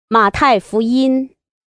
马太福音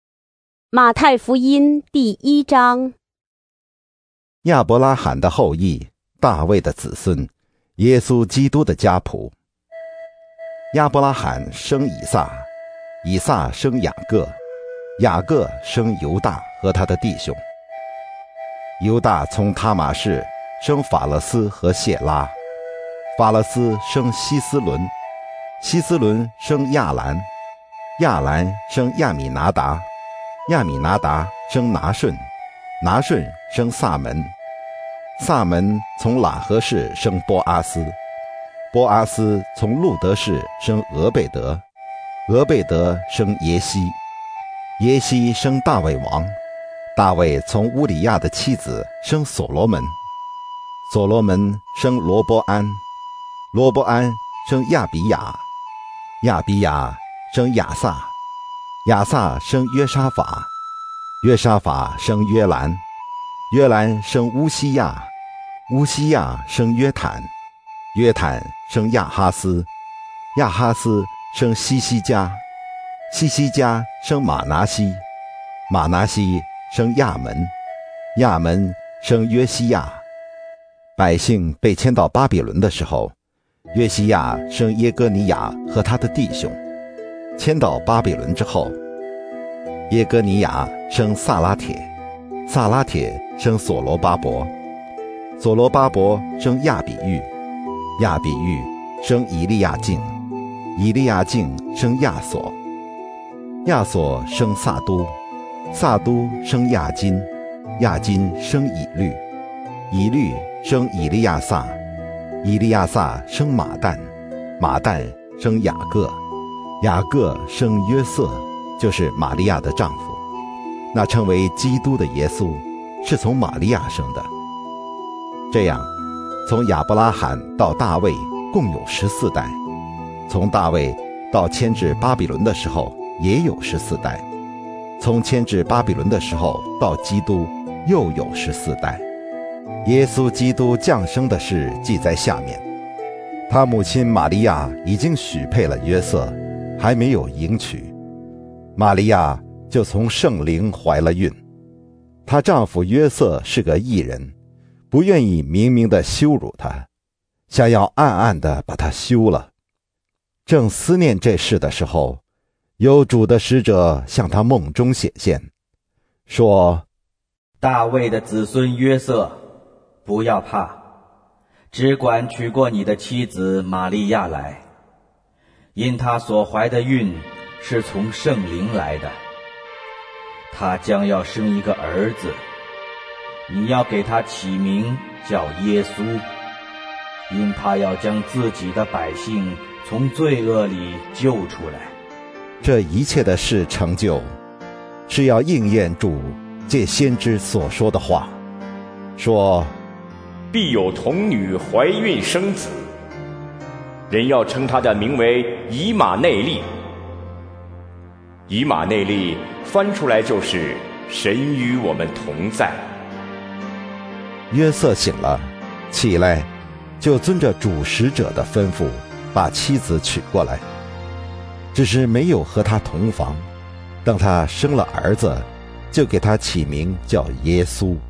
第1章。 亚伯拉罕的后裔，大卫的子孙，耶稣基督的家谱。亚伯拉罕生以撒，以撒生雅各，雅各生犹大和他的弟兄。犹大从他玛氏生法勒斯和谢拉，法勒斯生希斯伦，希斯伦生亚兰，亚兰生亚米拿达，亚米拿达生拿顺，拿顺生撒门，撒门从喇合氏生波阿斯，波阿斯从路德氏生俄贝德，俄贝德生耶西，耶西生大卫王，大卫从乌里亚的妻子生所罗门，所罗门生罗波安，罗波安生亚比雅，亚比雅生亚撒，亚撒生约沙法，约沙法生约兰，约兰生乌西亚，乌西亚生约坦，约坦生亚哈斯，亚哈斯生西西家，西西家生马拿西，马拿西生亚门，亚门生约西亚。百姓被迁到巴比伦的时候，约西亚生耶哥尼雅和他的弟兄。迁到巴比伦之后，耶哥尼雅生撒拉铁，撒拉铁生所罗巴伯，所罗巴伯生亚比喻，亚比喻生以利亚敬，以利亚敬生亚索，亚索生撒都，撒都生亚金，亚金生以律，以律生以利亚撒，以利亚撒生马旦，马旦生雅各，雅各生约瑟，就是玛利亚的丈夫。那称为基督的耶稣是从玛利亚生的。这样，从亚伯拉罕到大卫共有14代，从大卫到迁至巴比伦的时候也有14代，从迁至巴比伦的时候到基督又有14代。耶稣基督降生的事记在下面。他母亲玛利亚已经许配了约瑟，还没有迎娶，玛利亚就从圣灵怀了孕。她丈夫约瑟是个义人，不愿意明明地羞辱她，想要暗暗地把她休了。正思念这事的时候，有主的使者向他梦中显现，说： 大卫的子孙约瑟，不要怕，只管娶过你的妻子玛利亚来，因她所怀的孕是从圣灵来的。她将要生一个儿子，你要给他起名叫耶稣，因他要将自己的百姓从罪恶里救出来。 这一切的事成就，是要应验主借先知所说的话，说： 必有童女怀孕生子，人要称他的名为以马内利。以马内利翻出来就是神与我们同在。 约瑟醒了，起来，就遵着主使者的吩咐，把妻子娶过来，只是没有和他同房。等他生了儿子，就给他起名叫耶稣。